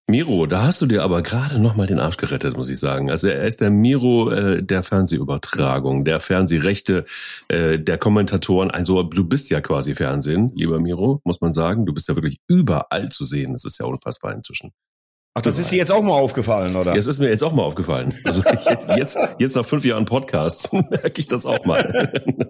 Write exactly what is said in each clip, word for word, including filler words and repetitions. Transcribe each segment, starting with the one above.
Miro, da hast du dir aber gerade noch mal den Arsch gerettet, muss ich sagen. Also er ist der Miro äh, der Fernsehübertragung, der Fernsehrechte, äh, der Kommentatoren. Also du bist ja quasi Fernsehen, lieber Miro, muss man sagen. Du bist ja wirklich überall zu sehen. Das ist ja unfassbar inzwischen. Ach, das ist dir jetzt auch mal aufgefallen, oder? Das ist mir jetzt auch mal aufgefallen. Also jetzt, jetzt, jetzt nach fünf Jahren Podcast merke ich das auch mal.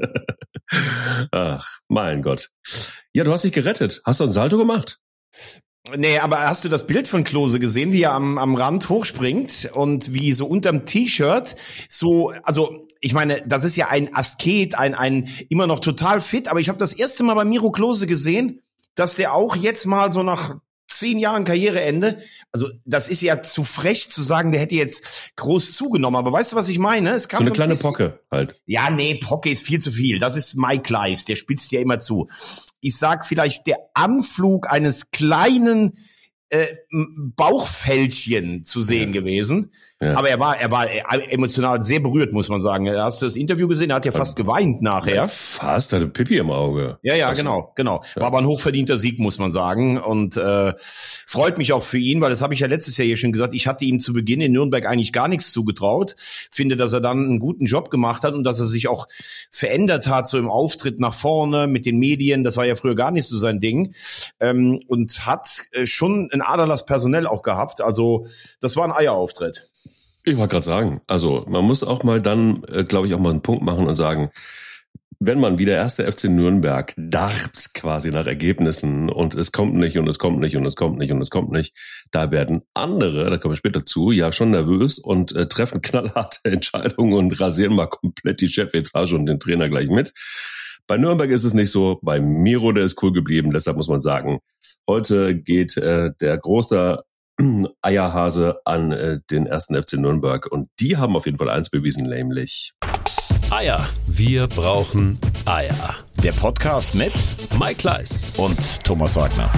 Ach, mein Gott. Ja, du hast dich gerettet. Hast du ein Salto gemacht? Nee, aber hast du das Bild von Klose gesehen, wie er am, am Rand hochspringt und wie so unterm T-Shirt so, also ich meine, das ist ja ein Asket, ein ein immer noch total fit, aber ich habe das erste Mal bei Miro Klose gesehen, dass der auch jetzt mal so nach zehn Jahren Karriereende, also das ist ja zu frech zu sagen, der hätte jetzt groß zugenommen, aber weißt du, was ich meine? Es kam so eine so ein kleine bisschen, Pocke halt. Ja, nee, Pocke ist viel zu viel. Das ist Mike Leis, der spitzt ja immer zu. Ich sag vielleicht der Anflug eines kleinen äh, Bauchfältchen zu sehen ja. gewesen. Ja. Aber er war, er war emotional sehr berührt, muss man sagen. Hast du das Interview gesehen? Er hat ja fast geweint nachher. Ja, fast, hatte Pipi im Auge. Ja, ja, genau, genau. War ja. aber ein hochverdienter Sieg, muss man sagen. Und äh, freut mich auch für ihn, weil das habe ich ja letztes Jahr hier schon gesagt. Ich hatte ihm zu Beginn in Nürnberg eigentlich gar nichts zugetraut. Finde, dass er dann einen guten Job gemacht hat und dass er sich auch verändert hat, so im Auftritt nach vorne mit den Medien. Das war ja früher gar nicht so sein Ding. Ähm, und hat äh, schon ein Aderlass personell auch gehabt. Also das war ein Eierauftritt. Ich wollte gerade sagen, also man muss auch mal dann, äh, glaube ich, auch mal einen Punkt machen und sagen, wenn man wie der erste F C Nürnberg darbt quasi nach Ergebnissen und es kommt nicht und es kommt nicht und es kommt nicht und es kommt nicht, da werden andere, da kommen wir später zu, ja schon nervös und äh, treffen knallharte Entscheidungen und rasieren mal komplett die Chefetage und den Trainer gleich mit. Bei Nürnberg ist es nicht so, bei Miro, der ist cool geblieben, deshalb muss man sagen, heute geht äh, der große Eierhase an äh, den ersten F C Nürnberg und die haben auf jeden Fall eins bewiesen, nämlich Eier. Wir brauchen Eier. Der Podcast mit Mike Leis und Thomas Wagner.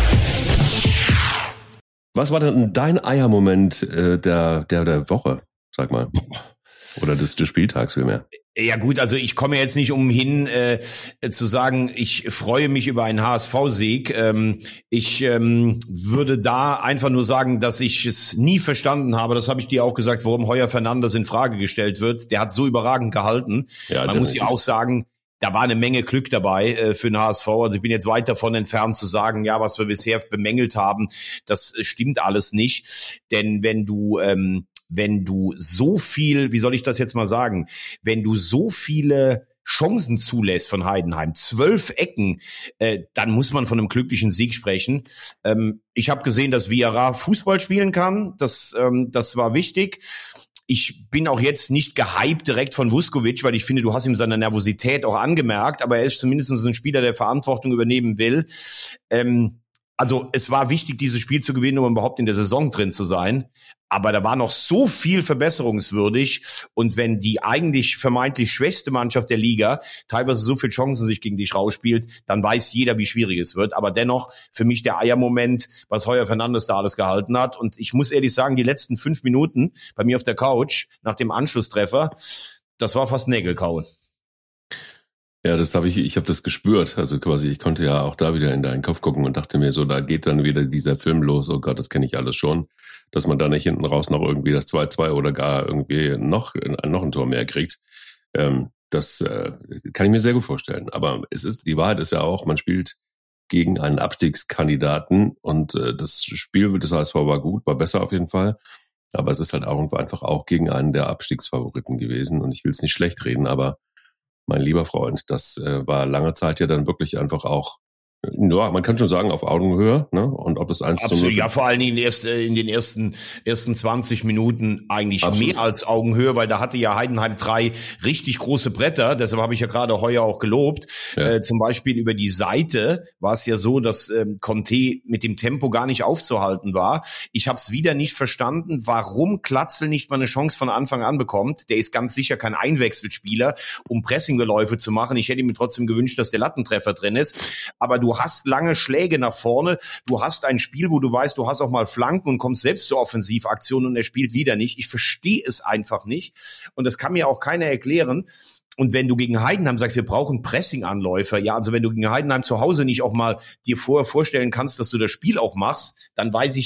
Was war denn dein Eiermoment äh, der, der, der Woche, sag mal? Oder des, des Spieltags vielmehr? Ja gut, also ich komme jetzt nicht umhin äh, zu sagen, ich freue mich über einen H S V-Sieg. Ähm, ich ähm, würde da einfach nur sagen, dass ich es nie verstanden habe. Das habe ich dir auch gesagt, warum Heuer Fernandes in Frage gestellt wird. Der hat so überragend gehalten. Ja, man muss ja auch sagen, da war eine Menge Glück dabei äh, für den H S V. Also ich bin jetzt weit davon entfernt zu sagen, ja, was wir bisher bemängelt haben, das stimmt alles nicht. Denn wenn du ähm, wenn du so viel, wie soll ich das jetzt mal sagen, wenn du so viele Chancen zulässt von Heidenheim, zwölf Ecken, äh, dann muss man von einem glücklichen Sieg sprechen. Ähm, ich habe gesehen, dass Viera Fußball spielen kann, das, ähm, das war wichtig. Ich bin auch jetzt nicht gehypt direkt von Vuskovic, weil ich finde, du hast ihm seine Nervosität auch angemerkt, aber er ist zumindest ein Spieler, der Verantwortung übernehmen will. Ähm, Also es war wichtig, dieses Spiel zu gewinnen, um überhaupt in der Saison drin zu sein. Aber da war noch so viel verbesserungswürdig. Und wenn die eigentlich vermeintlich schwächste Mannschaft der Liga teilweise so viele Chancen sich gegen dich rausspielt, dann weiß jeder, wie schwierig es wird. Aber dennoch für mich der Eiermoment, was Heuer Fernandes da alles gehalten hat. Und ich muss ehrlich sagen, die letzten fünf Minuten bei mir auf der Couch nach dem Anschlusstreffer, das war fast Nägelkauen. Ja, das habe ich, ich habe das gespürt. Also quasi, ich konnte ja auch da wieder in deinen Kopf gucken und dachte mir so, da geht dann wieder dieser Film los. Oh Gott, das kenne ich alles schon. Dass man da nicht hinten raus noch irgendwie das zwei zwei oder gar irgendwie noch, noch ein Tor mehr kriegt. Ähm, das äh, kann ich mir sehr gut vorstellen. Aber es ist, die Wahrheit ist ja auch, man spielt gegen einen Abstiegskandidaten und äh, das Spiel des H S V war gut, war besser auf jeden Fall. Aber es ist halt auch einfach auch gegen einen der Abstiegsfavoriten gewesen. Und ich will es nicht schlecht reden, aber mein lieber Freund, das äh, war lange Zeit ja dann wirklich einfach auch, ja, man kann schon sagen, auf Augenhöhe, ne? Und ob das eins zu null. Ja, vor allen Dingen erst in den ersten ersten zwanzig Minuten eigentlich Absolut. Mehr als Augenhöhe, weil da hatte ja Heidenheim drei richtig große Bretter, deshalb habe ich ja gerade Heuer auch gelobt. Ja. Äh, zum Beispiel über die Seite war es ja so, dass ähm, Conte mit dem Tempo gar nicht aufzuhalten war. Ich habe es wieder nicht verstanden, warum Glatzel nicht mal eine Chance von Anfang an bekommt. Der ist ganz sicher kein Einwechselspieler, um Pressingläufe zu machen. Ich hätte mir trotzdem gewünscht, dass der Lattentreffer drin ist. Aber du hast lange Schläge nach vorne, du hast ein Spiel, wo du weißt, du hast auch mal Flanken und kommst selbst zur Offensivaktion und er spielt wieder nicht. Ich verstehe es einfach nicht und das kann mir auch keiner erklären. Und wenn du gegen Heidenheim sagst, wir brauchen Pressing-Anläufer, ja, also wenn du gegen Heidenheim zu Hause nicht auch mal dir vorher vorstellen kannst, dass du das Spiel auch machst, dann weiß ich nicht,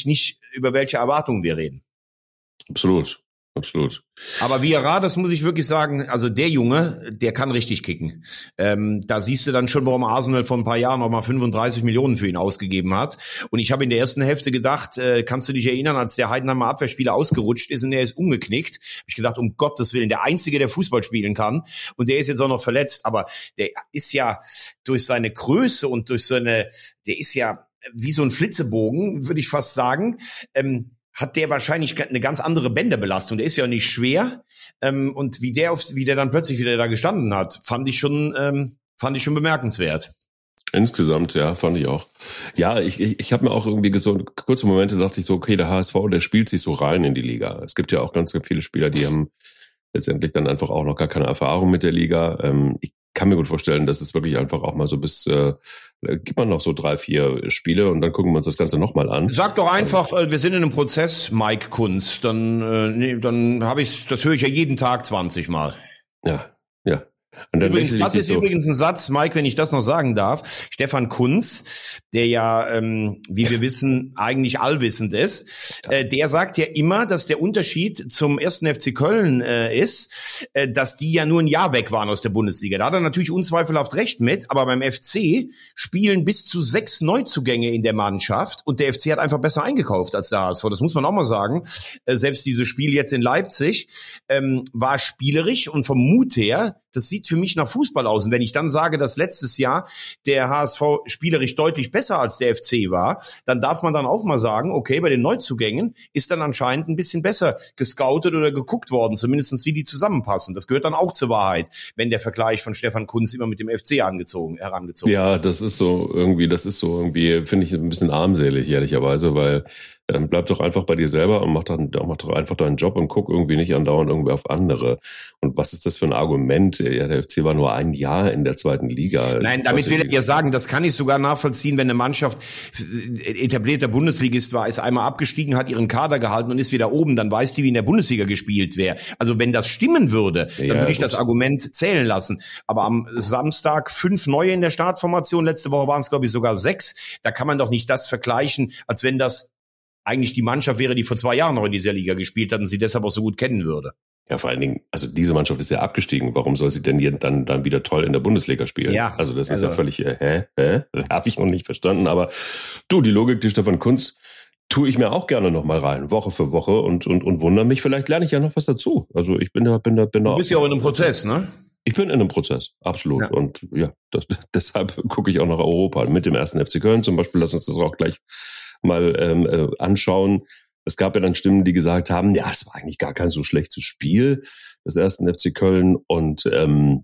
über welche Erwartungen wir reden. Absolut. Absolut. Aber Vieira, das muss ich wirklich sagen, also der Junge, der kann richtig kicken. Ähm, da siehst du dann schon, warum Arsenal vor ein paar Jahren noch mal fünfunddreißig Millionen für ihn ausgegeben hat. Und ich habe in der ersten Hälfte gedacht, äh, kannst du dich erinnern, als der Heidenheimer Abwehrspieler ausgerutscht ist und er ist umgeknickt, habe ich gedacht, um Gottes Willen, der Einzige, der Fußball spielen kann. Und der ist jetzt auch noch verletzt. Aber der ist ja durch seine Größe und durch seine, der ist ja wie so ein Flitzebogen, würde ich fast sagen, ähm, hat der wahrscheinlich eine ganz andere Bänderbelastung. Der ist ja nicht schwer. Ähm, und wie der, auf, wie der dann plötzlich wieder da gestanden hat, fand ich schon, ähm, fand ich schon bemerkenswert. Insgesamt, ja, fand ich auch. Ja, ich, ich, ich habe mir auch irgendwie so kurze Momente dachte ich so, okay, der H S V, der spielt sich so rein in die Liga. Es gibt ja auch ganz, ganz viele Spieler, die haben letztendlich dann einfach auch noch gar keine Erfahrung mit der Liga. Ähm, ich kann mir gut vorstellen, dass es wirklich einfach auch mal so bis, äh, gibt man noch so drei, vier Spiele und dann gucken wir uns das Ganze nochmal an. Sag doch einfach, äh, wir sind in einem Prozess, Mike Kunz, dann, äh, nee, dann habe ich, das höre ich ja jeden Tag zwanzig Mal. Ja, ja. Und dann übrigens, das ist so übrigens ein Satz, Mike, wenn ich das noch sagen darf. Stefan Kunz, der ja, ähm, wie wir wissen, eigentlich allwissend ist, ja. äh, der sagt ja immer, dass der Unterschied zum ersten F C Köln äh, ist, äh, dass die ja nur ein Jahr weg waren aus der Bundesliga. Da hat er natürlich unzweifelhaft recht mit, aber beim F C spielen bis zu sechs Neuzugänge in der Mannschaft und der F C hat einfach besser eingekauft als der H S V. Das muss man auch mal sagen. Äh, selbst dieses Spiel jetzt in Leipzig ähm, war spielerisch und vom Mut her, das sieht für mich nach Fußball aus. Und wenn ich dann sage, dass letztes Jahr der H S V spielerisch deutlich besser als der F C war, dann darf man dann auch mal sagen, okay, bei den Neuzugängen ist dann anscheinend ein bisschen besser gescoutet oder geguckt worden, zumindest wie die zusammenpassen. Das gehört dann auch zur Wahrheit, wenn der Vergleich von Stefan Kunz immer mit dem F C angezogen, herangezogen wird. Ja, das ist so irgendwie, das ist so irgendwie, finde ich ein bisschen armselig, ehrlicherweise, weil dann bleib doch einfach bei dir selber und mach, dann, mach doch einfach deinen Job und guck irgendwie nicht andauernd irgendwie auf andere. Und was ist das für ein Argument? Ja, der F C war nur ein Jahr in der zweiten Liga. Nein, damit will ich ja sagen, das kann ich sogar nachvollziehen, wenn eine Mannschaft etablierter Bundesligist war, ist einmal abgestiegen, hat ihren Kader gehalten und ist wieder oben, dann weiß die, wie in der Bundesliga gespielt wäre. Also wenn das stimmen würde, dann ja, würde ich gut. das Argument zählen lassen. Aber am Samstag fünf neue in der Startformation, letzte Woche waren es, glaube ich, sogar sechs. Da kann man doch nicht das vergleichen, als wenn das eigentlich die Mannschaft wäre, die vor zwei Jahren noch in dieser Liga gespielt hat und sie deshalb auch so gut kennen würde. Ja, vor allen Dingen, also diese Mannschaft ist ja abgestiegen. Warum soll sie denn hier dann, dann wieder toll in der Bundesliga spielen? Ja, also das also. ist ja völlig, äh, hä, hä? Habe ich noch nicht verstanden. Aber du, die Logik, die Stefan Kunz, tue ich mir auch gerne noch mal rein, Woche für Woche und, und, und wundere mich. Vielleicht lerne ich ja noch was dazu. Also ich bin da, bin da, bin da. Du bist ja auch in einem Prozess, ne? Ich bin in einem Prozess, absolut. Ja. Und ja, das, deshalb gucke ich auch nach Europa. Mit dem ersten F C Köln zum Beispiel, lass uns das auch gleich mal ähm, äh, anschauen. Es gab ja dann Stimmen, die gesagt haben, ja, es war eigentlich gar kein so schlechtes Spiel des ersten F C Köln. Und ähm,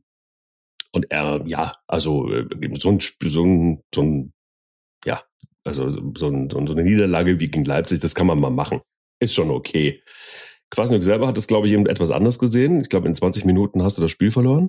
und er, ja, also so ein, so ein, so ein ja, also so, ein, so eine Niederlage wie gegen Leipzig, das kann man mal machen. Ist schon okay. Kwasniok selber hat es, glaube ich, eben etwas anders gesehen. Ich glaube, in zwanzig Minuten hast du das Spiel verloren.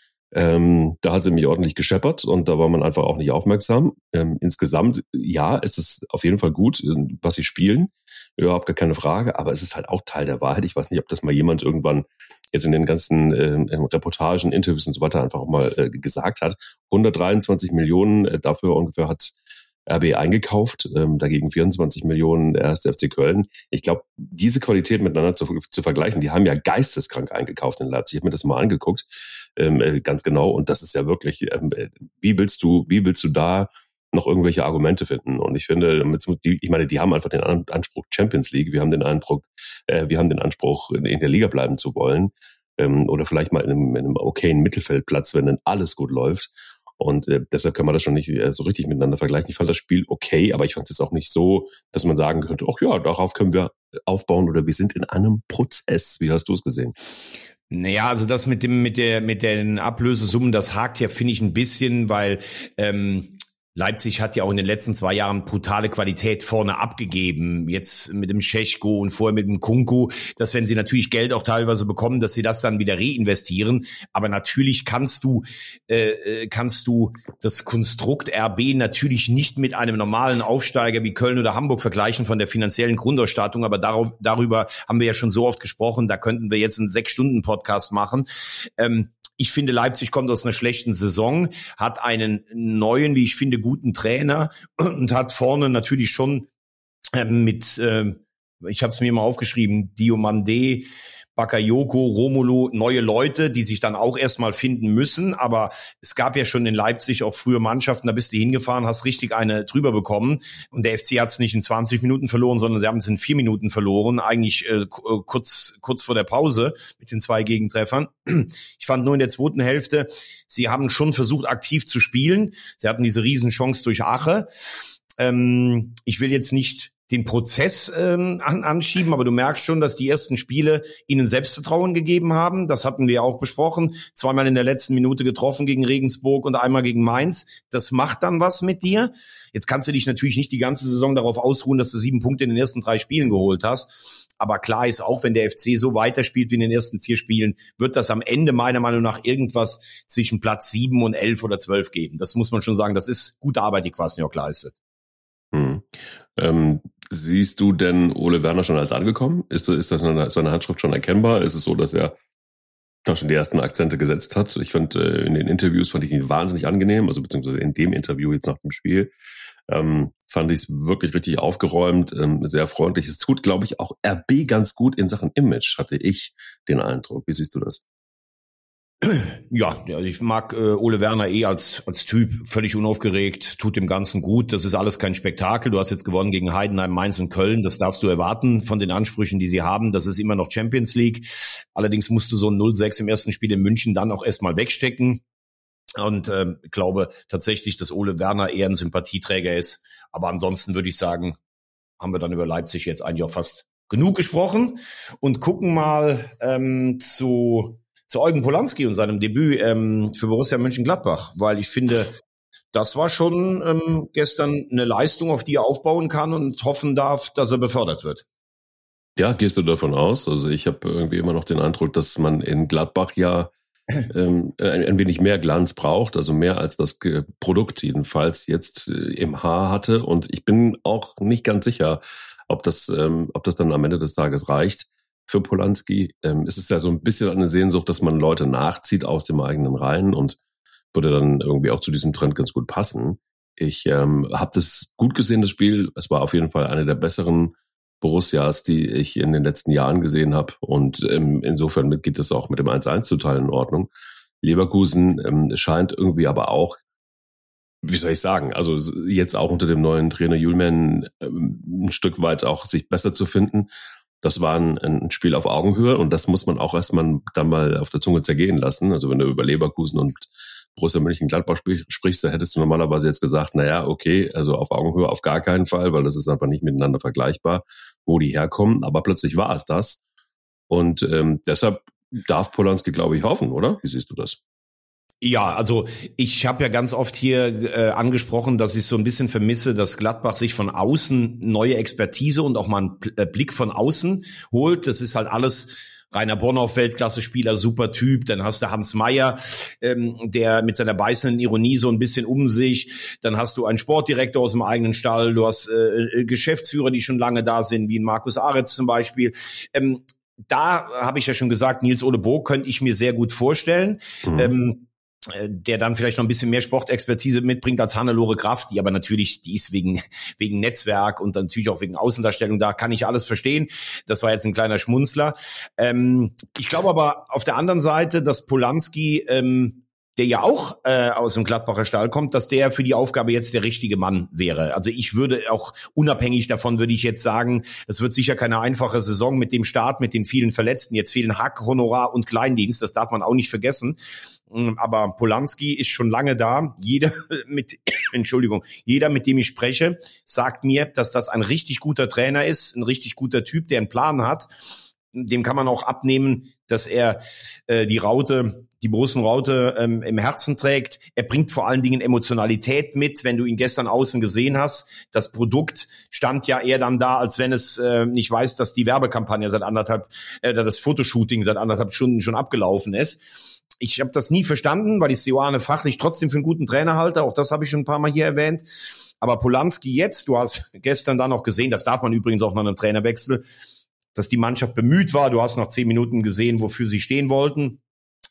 Ähm, da hat sie mich ordentlich gescheppert und da war man einfach auch nicht aufmerksam. Ähm, insgesamt, ja, es ist auf jeden Fall gut, was sie spielen. Überhaupt gar keine Frage, aber es ist halt auch Teil der Wahrheit. Ich weiß nicht, ob das mal jemand irgendwann jetzt in den ganzen äh, Reportagen, Interviews und so weiter einfach auch mal äh, gesagt hat. hundertdreiundzwanzig Millionen äh, dafür ungefähr hat R B eingekauft, ähm, dagegen vierundzwanzig Millionen der erste F C Köln. Ich glaube, diese Qualität miteinander zu, zu vergleichen, die haben ja geisteskrank eingekauft in Leipzig. Ich habe mir das mal angeguckt, ähm, äh, ganz genau. Und das ist ja wirklich, ähm, wie willst du, wie willst du da noch irgendwelche Argumente finden? Und ich finde, ich meine, die haben einfach den Anspruch Champions League. Wir haben den Anspruch, äh, wir haben den Anspruch, in der Liga bleiben zu wollen, ähm, oder vielleicht mal in einem, in einem okayen Mittelfeldplatz, wenn dann alles gut läuft. Und äh, deshalb kann man das schon nicht äh, so richtig miteinander vergleichen. Ich fand das Spiel okay, aber ich fand es jetzt auch nicht so, dass man sagen könnte, ach ja, darauf können wir aufbauen oder wir sind in einem Prozess. Wie hast du es gesehen? Naja, also das mit dem mit der mit den Ablösesummen, das hakt ja, finde ich, ein bisschen, weil ähm, Leipzig hat ja auch in den letzten zwei Jahren brutale Qualität vorne abgegeben. Jetzt mit dem Šeško und vorher mit dem Kunku, dass wenn sie natürlich Geld auch teilweise bekommen, dass sie das dann wieder reinvestieren. Aber natürlich kannst du äh, kannst du das Konstrukt R B natürlich nicht mit einem normalen Aufsteiger wie Köln oder Hamburg vergleichen von der finanziellen Grundausstattung. Aber darauf, darüber haben wir ja schon so oft gesprochen. Da könnten wir jetzt einen Sechs-Stunden-Podcast machen. Ähm, Ich finde, Leipzig kommt aus einer schlechten Saison, hat einen neuen, wie ich finde, guten Trainer und hat vorne natürlich schon äh, mit äh, ich habe es mir mal aufgeschrieben, Diomande, Bakayoko, Romulu, neue Leute, die sich dann auch erstmal finden müssen. Aber es gab ja schon in Leipzig auch frühe Mannschaften, da bist du hingefahren, hast richtig eine drüber bekommen. Und der F C hat es nicht in zwanzig Minuten verloren, sondern sie haben es in vier Minuten verloren, eigentlich äh, kurz kurz vor der Pause mit den zwei Gegentreffern. Ich fand nur in der zweiten Hälfte, sie haben schon versucht, aktiv zu spielen. Sie hatten diese Riesenchance durch Ache. Ähm, ich will jetzt nicht den Prozess ähm, an, anschieben, aber du merkst schon, dass die ersten Spiele ihnen Selbstvertrauen gegeben haben. Das hatten wir auch besprochen. Zweimal in der letzten Minute getroffen gegen Regensburg und einmal gegen Mainz. Das macht dann was mit dir. Jetzt kannst du dich natürlich nicht die ganze Saison darauf ausruhen, dass du sieben Punkte in den ersten drei Spielen geholt hast. Aber klar ist auch, wenn der F C so weiterspielt wie in den ersten vier Spielen, wird das am Ende meiner Meinung nach irgendwas zwischen Platz sieben und elf oder zwölf geben. Das muss man schon sagen. Das ist gute Arbeit, die Kwasniok leistet. Hm. Ähm, siehst du denn Ole Werner schon als angekommen? Ist, ist das seine, seine Handschrift schon erkennbar? Ist es so, dass er da schon die ersten Akzente gesetzt hat? Ich fand, äh, in den Interviews fand ich ihn wahnsinnig angenehm, also beziehungsweise in dem Interview jetzt nach dem Spiel, ähm, fand ich es wirklich richtig aufgeräumt, ähm, sehr freundlich. Es tut, glaube ich, auch R B ganz gut in Sachen Image, hatte ich den Eindruck. Wie siehst du das? Ja, ich mag äh, Ole Werner eh als als Typ, völlig unaufgeregt, tut dem Ganzen gut. Das ist alles kein Spektakel. Du hast jetzt gewonnen gegen Heidenheim, Mainz und Köln. Das darfst du erwarten von den Ansprüchen, die sie haben. Das ist immer noch Champions League. Allerdings musst du so ein null sechs im ersten Spiel in München dann auch erstmal wegstecken. Und äh, ich glaube tatsächlich, dass Ole Werner eher ein Sympathieträger ist. Aber ansonsten würde ich sagen, haben wir dann über Leipzig jetzt eigentlich auch fast genug gesprochen und gucken mal ähm, zu zu Eugen Polanski und seinem Debüt ähm, für Borussia Mönchengladbach, weil ich finde, das war schon ähm, gestern eine Leistung, auf die er aufbauen kann und hoffen darf, dass er befördert wird. Ja, gehst du davon aus? Also ich habe irgendwie immer noch den Eindruck, dass man in Gladbach ja ähm, ein, ein wenig mehr Glanz braucht, also mehr als das Produkt jedenfalls jetzt äh, im Haar hatte. Und ich bin auch nicht ganz sicher, ob das, ähm, ob das dann am Ende des Tages reicht. Für Polanski ähm, ist es ja so ein bisschen eine Sehnsucht, dass man Leute nachzieht aus dem eigenen Reihen und würde dann irgendwie auch zu diesem Trend ganz gut passen. Ich ähm, habe das gut gesehen, das Spiel. Es war auf jeden Fall eine der besseren Borussias, die ich in den letzten Jahren gesehen habe. Und ähm, insofern geht es auch mit dem eins eins zu Teilen in Ordnung. Leverkusen ähm, scheint irgendwie aber auch, wie soll ich sagen, also jetzt auch unter dem neuen Trainer Julman ähm, ein Stück weit auch sich besser zu finden. Das war ein, ein Spiel auf Augenhöhe und das muss man auch erstmal dann mal auf der Zunge zergehen lassen. Also wenn du über Leverkusen und Borussia Mönchengladbach sprichst, da hättest du normalerweise jetzt gesagt, naja, okay, also auf Augenhöhe auf gar keinen Fall, weil das ist einfach nicht miteinander vergleichbar, wo die herkommen. Aber plötzlich war es das. Und ähm, deshalb darf Polanski, glaube ich, hoffen, oder? Wie siehst du das? Ja, also ich habe ja ganz oft hier äh, angesprochen, dass ich so ein bisschen vermisse, dass Gladbach sich von außen neue Expertise und auch mal einen P- äh, Blick von außen holt. Das ist halt alles Rainer Bonhoff, Weltklasse-Spieler, super Typ. Dann hast du Hans Meyer, ähm, der mit seiner beißenden Ironie so ein bisschen um sich. Dann hast du einen Sportdirektor aus dem eigenen Stall. Du hast äh, Geschäftsführer, die schon lange da sind, wie Markus Aretz zum Beispiel. Ähm, da habe ich ja schon gesagt, Nils Ole Bock könnte ich mir sehr gut vorstellen. Mhm. Ähm, der dann vielleicht noch ein bisschen mehr Sportexpertise mitbringt als Hannelore Kraft, die aber natürlich, die ist wegen wegen Netzwerk und dann natürlich auch wegen Außendarstellung, da kann ich alles verstehen. Das war jetzt ein kleiner Schmunzler. Ähm, ich glaube aber auf der anderen Seite, dass Polanski, ähm, der ja auch äh, aus dem Gladbacher Stall kommt, dass der für die Aufgabe jetzt der richtige Mann wäre. Also ich würde auch, unabhängig davon würde ich jetzt sagen, es wird sicher keine einfache Saison mit dem Start, mit den vielen Verletzten. Jetzt fehlen Hack, Honorar und Kleindienst, das darf man auch nicht vergessen. Aber Polanski ist schon lange da. Jeder mit, Entschuldigung, jeder, mit dem ich spreche, sagt mir, dass das ein richtig guter Trainer ist, ein richtig guter Typ, der einen Plan hat. Dem kann man auch abnehmen, dass er äh, die Raute, die Borussen-Raute ähm, im Herzen trägt. Er bringt vor allen Dingen Emotionalität mit. Wenn du ihn gestern außen gesehen hast, das Produkt stand ja eher dann da, als wenn es äh, nicht weiß, dass die Werbekampagne seit anderthalb, äh, das Fotoshooting seit anderthalb Stunden schon abgelaufen ist. Ich habe das nie verstanden, weil ich Sioane fachlich trotzdem für einen guten Trainer halte. Auch das habe ich schon ein paar Mal hier erwähnt. Aber Polanski jetzt, du hast gestern dann noch gesehen, das darf man übrigens auch nach einem Trainerwechsel, dass die Mannschaft bemüht war. Du hast nach zehn Minuten gesehen, wofür sie stehen wollten.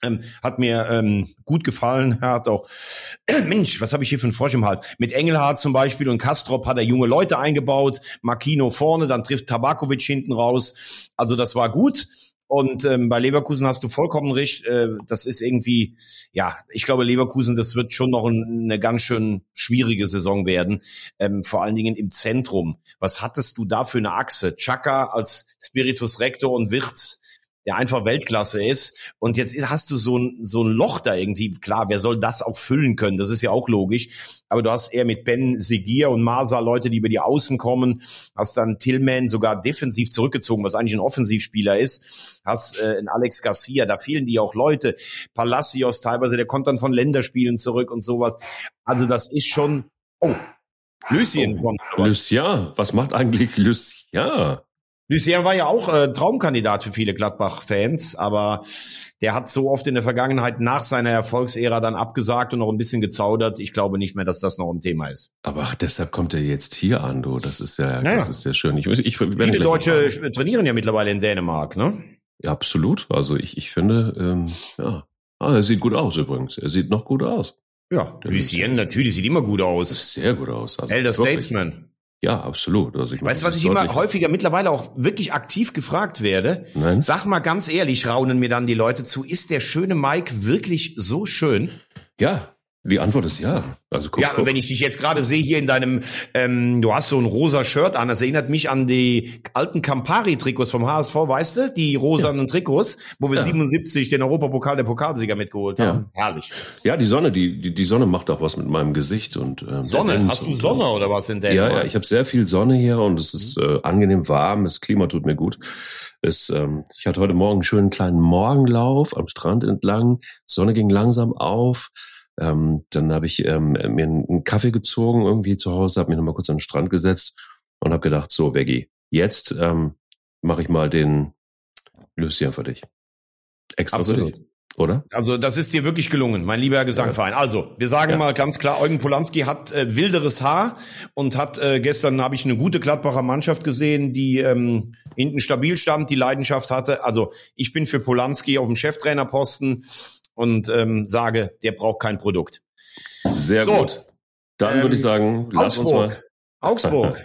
Ähm, hat mir ähm, gut gefallen. Er hat auch, Mensch, was habe ich hier für einen Frosch im Hals? Mit Engelhardt zum Beispiel und Kastrop hat er junge Leute eingebaut. Marquino vorne, dann trifft Tabakovic hinten raus. Also das war gut. Und ähm, bei Leverkusen hast du vollkommen recht. Äh, das ist irgendwie, ja, ich glaube Leverkusen, das wird schon noch ein, eine ganz schön schwierige Saison werden. Ähm, vor allen Dingen im Zentrum. Was hattest du da für eine Achse? Xhaka als Spiritus Rector und Wirtz, der einfach Weltklasse ist. Und jetzt hast du so ein, so ein Loch da irgendwie. Klar, wer soll das auch füllen können? Das ist ja auch logisch. Aber du hast eher mit Ben Seguir und Masa Leute, die über die Außen kommen. Hast dann Tillman sogar defensiv zurückgezogen, was eigentlich ein Offensivspieler ist. Hast äh, einen Alex Garcia, da fehlen die auch Leute. Palacios teilweise, der kommt dann von Länderspielen zurück und sowas. Also das ist schon... Oh, Lucien oh, kommt. Lucien, was macht eigentlich Lucien? Lucien war ja auch äh, Traumkandidat für viele Gladbach-Fans, aber der hat so oft in der Vergangenheit nach seiner Erfolgsära dann abgesagt und noch ein bisschen gezaudert. Ich glaube nicht mehr, dass das noch ein Thema ist. Aber deshalb kommt er jetzt hier an, du. Das ist ja, naja. das ist sehr schön. Ich, ich, viele Deutsche trainieren ja mittlerweile in Dänemark, ne? Ja, absolut. Also ich, ich finde, ähm, ja, ah, er sieht gut aus übrigens. Er sieht noch gut aus. Ja, Lucien natürlich sieht immer gut aus. Sehr gut aus. Also Elder Statesman. Ja, absolut. Also ich weißt du, was ich immer häufiger mittlerweile auch wirklich aktiv gefragt werde? Nein. Sag mal ganz ehrlich, raunen mir dann die Leute zu, ist der schöne Mike wirklich so schön? Ja, die Antwort ist ja. Also guck, ja, und wenn ich dich jetzt gerade sehe hier in deinem, ähm, du hast so ein rosa Shirt an, das erinnert mich an die alten Campari-Trikots vom H S V, weißt du? Die rosanen ja. Trikots, wo wir ja. siebenundsiebzig den Europapokal der Pokalsieger mitgeholt haben. Ja. Herrlich. Ja, die Sonne, die, die die Sonne macht auch was mit meinem Gesicht und ähm, Sonne. Hast du Sonne oder was in Dänemark? Ja, ja, ich habe sehr viel Sonne hier und es ist äh, angenehm warm. Das Klima tut mir gut. Es, ähm, ich hatte heute Morgen einen schönen kleinen Morgenlauf am Strand entlang. Sonne ging langsam auf. Ähm, dann habe ich ähm, mir einen Kaffee gezogen irgendwie zu Hause, habe mich nochmal kurz an den Strand gesetzt und habe gedacht, so Veggie, jetzt ähm, mache ich mal den Lucien für dich. Extra Absolut. Für dich, oder? Also das ist dir wirklich gelungen, mein lieber Gesangverein. Ja. Also wir sagen ja. mal ganz klar, Eugen Polanski hat äh, wilderes Haar und hat äh, gestern habe ich eine gute Gladbacher Mannschaft gesehen, die ähm, hinten stabil stand, die Leidenschaft hatte. Also ich bin für Polanski auf dem Cheftrainerposten und ähm, sage, der braucht kein Produkt. Sehr so, gut. Dann ähm, würde ich sagen, lass Augsburg. uns mal. Augsburg.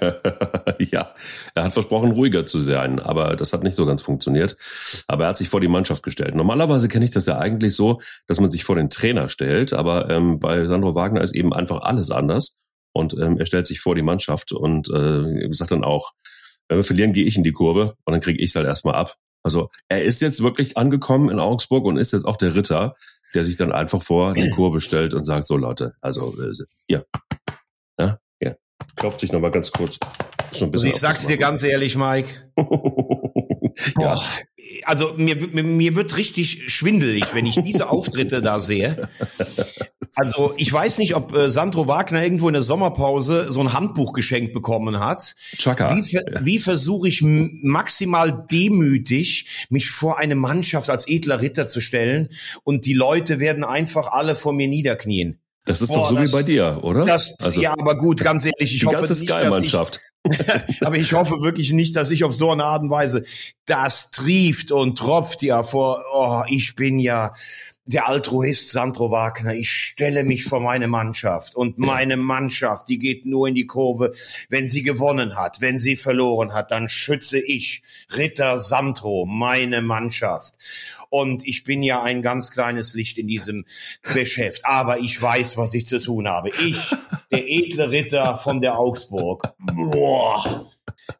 Ja, er hat versprochen, ruhiger zu sein, aber das hat nicht so ganz funktioniert. Aber er hat sich vor die Mannschaft gestellt. Normalerweise kenne ich das ja eigentlich so, dass man sich vor den Trainer stellt, aber ähm, bei Sandro Wagner ist eben einfach alles anders. Und ähm, er stellt sich vor die Mannschaft und äh, sagt dann auch, wenn wir verlieren, gehe ich in die Kurve und dann kriege ich es halt erstmal ab. Also er ist jetzt wirklich angekommen in Augsburg und ist jetzt auch der Ritter, der sich dann einfach vor die Kurve stellt und sagt, so Leute, also äh, hier, ja, hier, klopft sich nochmal ganz kurz. So ein bisschen also ich sag's dir ganz ehrlich, Mike. Ja. Oh, also mir, mir, mir wird richtig schwindelig, wenn ich diese Auftritte da sehe. Also ich weiß nicht, ob äh, Sandro Wagner irgendwo in der Sommerpause so ein Handbuch geschenkt bekommen hat. Chaka. Wie, ver- ja. wie versuche ich m- maximal demütig, mich vor eine Mannschaft als edler Ritter zu stellen und die Leute werden einfach alle vor mir niederknien. Das ist Boah, doch so das, wie bei dir, oder? Das, also, ja, aber gut, ganz ehrlich, ich die hoffe ganze nicht, Sky-Mannschaft. Ich, aber ich hoffe wirklich nicht, dass ich auf so eine Art und Weise, das trieft und tropft ja vor, oh, ich bin ja der Altruist Sandro Wagner, ich stelle mich vor meine Mannschaft und meine Mannschaft, die geht nur in die Kurve, wenn sie gewonnen hat, wenn sie verloren hat, dann schütze ich, Ritter Sandro, meine Mannschaft. Und ich bin ja ein ganz kleines Licht in diesem Geschäft, aber ich weiß, was ich zu tun habe. Ich, der edle Ritter von der Augsburg. Boah.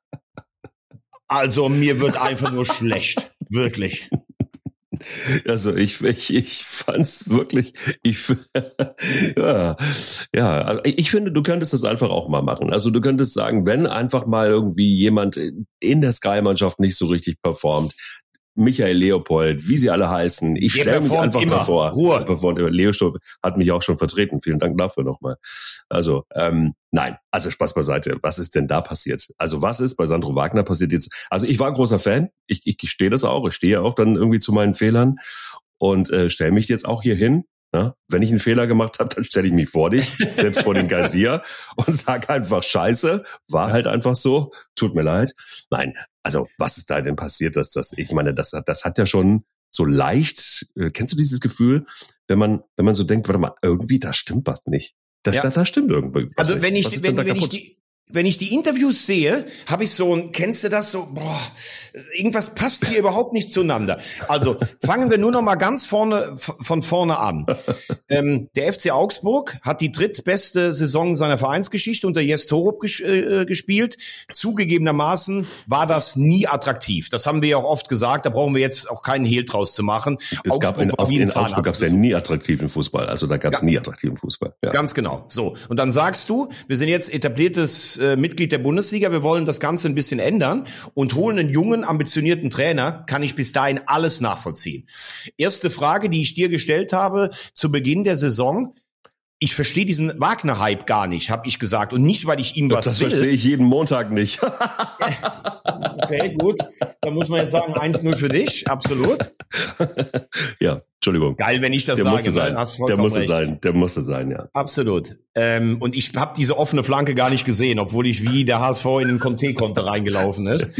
Also mir wird einfach nur schlecht, wirklich. Also ich ich ich fand's wirklich ich ja ja ich finde, du könntest das einfach auch mal machen. Also du könntest sagen, wenn einfach mal irgendwie jemand in der Sky-Mannschaft nicht so richtig performt, Michael Leopold, wie sie alle heißen. Ich stelle mich einfach immer davor. Ruhe. Leo hat mich auch schon vertreten. Vielen Dank dafür nochmal. Also, ähm, nein, also Spaß beiseite. Was ist denn da passiert? Also was ist bei Sandro Wagner passiert jetzt? Also ich war großer Fan. Ich, ich stehe das auch. Ich stehe auch dann irgendwie zu meinen Fehlern und äh, stelle mich jetzt auch hier hin. Ja, wenn ich einen Fehler gemacht habe, dann stelle ich mich vor dich, selbst vor den Gazier und sag einfach Scheiße, war halt einfach so, tut mir leid. Nein, also was ist da denn passiert, dass das, ich meine, das hat, das hat ja schon so leicht, äh, kennst du dieses Gefühl, wenn man, wenn man so denkt, warte mal, irgendwie, da stimmt was nicht. Das, Ja. da, da stimmt irgendwie was Also nicht. wenn ich, Was ist wenn, denn da wenn ich kaputt? die, wenn ich die Interviews sehe, habe ich so ein, kennst du das so, boah, irgendwas passt hier überhaupt nicht zueinander. Also fangen wir nur noch mal ganz vorne, f- von vorne an. Ähm, der F C Augsburg hat die drittbeste Saison seiner Vereinsgeschichte unter Jes Torup ges- äh, gespielt. Zugegebenermaßen war das nie attraktiv. Das haben wir ja auch oft gesagt, da brauchen wir jetzt auch keinen Hehl draus zu machen. Es gab in, war wie ein in Augsburg gab es ja Zahnarztbesuch. nie attraktiven Fußball. Also da gab es Ja. nie attraktiven Fußball. Ja. Ganz genau. So. Und dann sagst du, wir sind jetzt etabliertes äh, Mitglied der Bundesliga, wir wollen das Ganze ein bisschen ändern und holen einen jungen, ambitionierten Trainer, kann ich bis dahin alles nachvollziehen. Erste Frage, die ich dir gestellt habe zu Beginn der Saison. Ich verstehe diesen Wagner-Hype gar nicht, habe ich gesagt. Und nicht, weil ich ihm was Das will. verstehe ich jeden Montag nicht. Okay, gut. Da muss man jetzt sagen, eins null für dich. Absolut. Ja, Entschuldigung. Geil, wenn ich das Der sage. musste sein. ne? Hast Der vollkommen musste recht. sein. Der musste sein, ja. Absolut. Ähm, und ich habe diese offene Flanke gar nicht gesehen, obwohl ich wie der H S V in den Conte-Konter reingelaufen ist.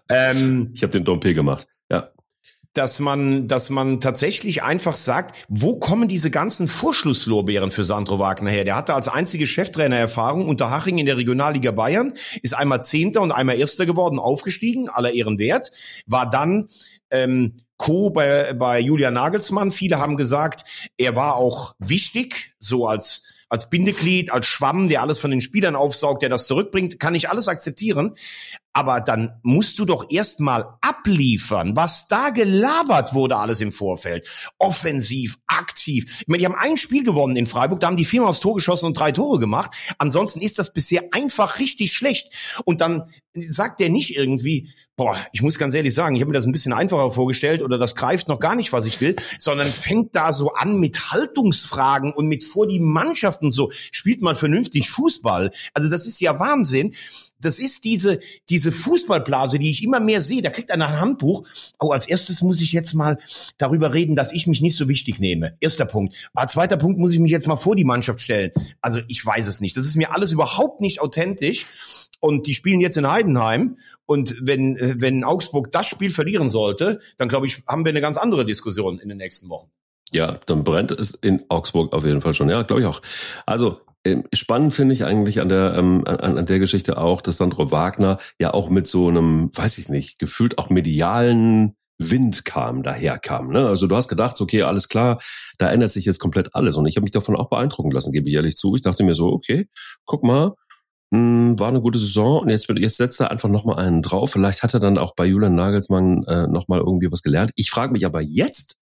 ähm, Ich habe den Dompe gemacht. Ja. dass man, dass man tatsächlich einfach sagt, wo kommen diese ganzen Vorschlusslorbeeren für Sandro Wagner her? Der hatte als einzige Cheftrainer Erfahrung unter Haching in der Regionalliga Bayern, ist einmal Zehnter und einmal Erster geworden, aufgestiegen, aller Ehren wert, war dann ähm, Co. bei, bei Julian Nagelsmann. Viele haben gesagt, er war auch wichtig, so als als Bindeglied, als Schwamm, der alles von den Spielern aufsaugt, der das zurückbringt, kann ich alles akzeptieren. Aber dann musst du doch erst mal abliefern, was da gelabert wurde alles im Vorfeld. Offensiv, aktiv. Ich meine, die haben ein Spiel gewonnen in Freiburg, da haben die viermal aufs Tor geschossen und drei Tore gemacht. Ansonsten ist das bisher einfach richtig schlecht. Und dann sagt der nicht irgendwie, boah, ich muss ganz ehrlich sagen, ich habe mir das ein bisschen einfacher vorgestellt oder das greift noch gar nicht, was ich will, sondern fängt da so an mit Haltungsfragen und mit vor die Mannschaft und so. Spielt man vernünftig Fußball? Also das ist ja Wahnsinn. Das ist diese diese Fußballblase, die ich immer mehr sehe. Da kriegt einer ein Handbuch. Oh, als erstes muss ich jetzt mal darüber reden, dass ich mich nicht so wichtig nehme. Erster Punkt. Aber zweiter Punkt, muss ich mich jetzt mal vor die Mannschaft stellen. Also ich weiß es nicht. Das ist mir alles überhaupt nicht authentisch. Und die spielen jetzt in Heidenheim. Und wenn wenn Augsburg das Spiel verlieren sollte, dann glaube ich, haben wir eine ganz andere Diskussion in den nächsten Wochen. Ja, dann brennt es in Augsburg auf jeden Fall schon. Ja, glaube ich auch. Also ähm, spannend finde ich eigentlich an der ähm, an, an der Geschichte auch, dass Sandro Wagner ja auch mit so einem, weiß ich nicht, gefühlt auch medialen Wind kam, daherkam. Ne? Also du hast gedacht, okay, alles klar, da ändert sich jetzt komplett alles. Und ich habe mich davon auch beeindrucken lassen, gebe ich ehrlich zu. Ich dachte mir so, okay, guck mal, mh, war eine gute Saison und jetzt, jetzt setzt er einfach nochmal einen drauf. Vielleicht hat er dann auch bei Julian Nagelsmann äh, nochmal irgendwie was gelernt. Ich frage mich aber jetzt,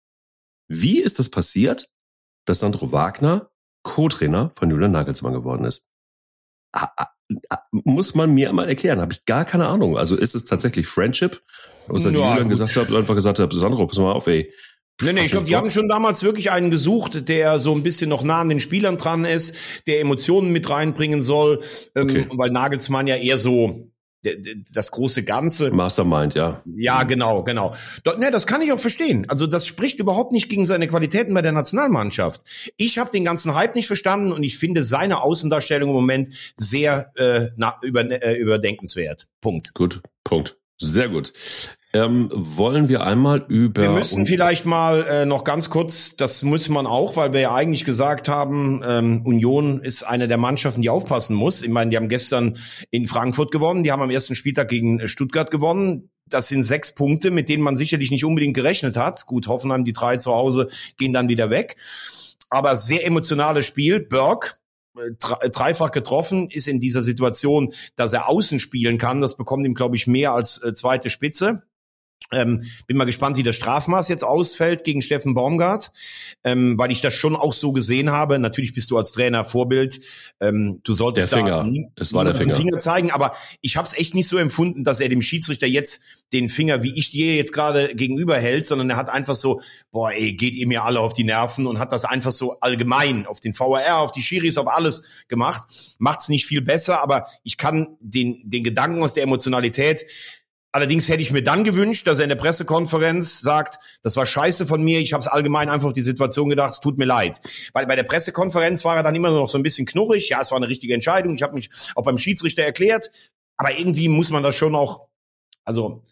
wie ist das passiert, dass Sandro Wagner Co-Trainer von Julian Nagelsmann geworden ist? Ah, ah, ah, muss man mir mal erklären, habe ich gar keine Ahnung. Also ist es tatsächlich Friendship? Was dass Ja, Julian gut. gesagt hat, einfach gesagt hat, Sandro, pass mal auf, ey. Nee, nee, Hast ich du glaube, die Bock? haben schon damals wirklich einen gesucht, der so ein bisschen noch nah an den Spielern dran ist, der Emotionen mit reinbringen soll, ähm, Okay. weil Nagelsmann ja eher so der- der- das große Ganze. Mastermind, ja. Ja, genau, genau. Do- Ne, das kann ich auch verstehen. Also das spricht überhaupt nicht gegen seine Qualitäten bei der Nationalmannschaft. Ich habe den ganzen Hype nicht verstanden und ich finde seine Außendarstellung im Moment sehr äh, na, über, äh, überdenkenswert. Punkt. Gut, Punkt. Sehr gut. Ähm, wollen wir einmal über... Wir müssen vielleicht mal äh, noch ganz kurz, das muss man auch, weil wir ja eigentlich gesagt haben, ähm, Union ist eine der Mannschaften, die aufpassen muss. Ich meine, die haben gestern in Frankfurt gewonnen, die haben am ersten Spieltag gegen äh, Stuttgart gewonnen. Das sind sechs Punkte, mit denen man sicherlich nicht unbedingt gerechnet hat. Gut, Hoffenheim, die drei zu Hause, gehen dann wieder weg. Aber sehr emotionales Spiel. Burke, äh, dre- dreifach getroffen, ist in dieser Situation, dass er außen spielen kann. Das bekommt ihm, glaube ich, mehr als äh, zweite Spitze. Ähm, bin mal gespannt, wie das Strafmaß jetzt ausfällt gegen Steffen Baumgart, ähm, weil ich das schon auch so gesehen habe. Natürlich bist du als Trainer Vorbild. Ähm, du solltest Der Finger. da nie, Es war der niemandem Finger. Finger zeigen, aber ich habe es echt nicht so empfunden, dass er dem Schiedsrichter jetzt den Finger, wie ich dir jetzt gerade gegenüber hält, sondern er hat einfach so, boah, ey, geht ihr mir alle auf die Nerven und hat das einfach so allgemein auf den V A R, auf die Schiris, auf alles gemacht. Macht's nicht viel besser, aber ich kann den den Gedanken aus der Emotionalität. Allerdings hätte ich mir dann gewünscht, dass er in der Pressekonferenz sagt, das war scheiße von mir, ich habe es allgemein einfach auf die Situation gedacht, es tut mir leid. Weil bei der Pressekonferenz war er dann immer noch so ein bisschen knurrig, ja, es war eine richtige Entscheidung, ich habe mich auch beim Schiedsrichter erklärt, aber irgendwie muss man das schon auch, also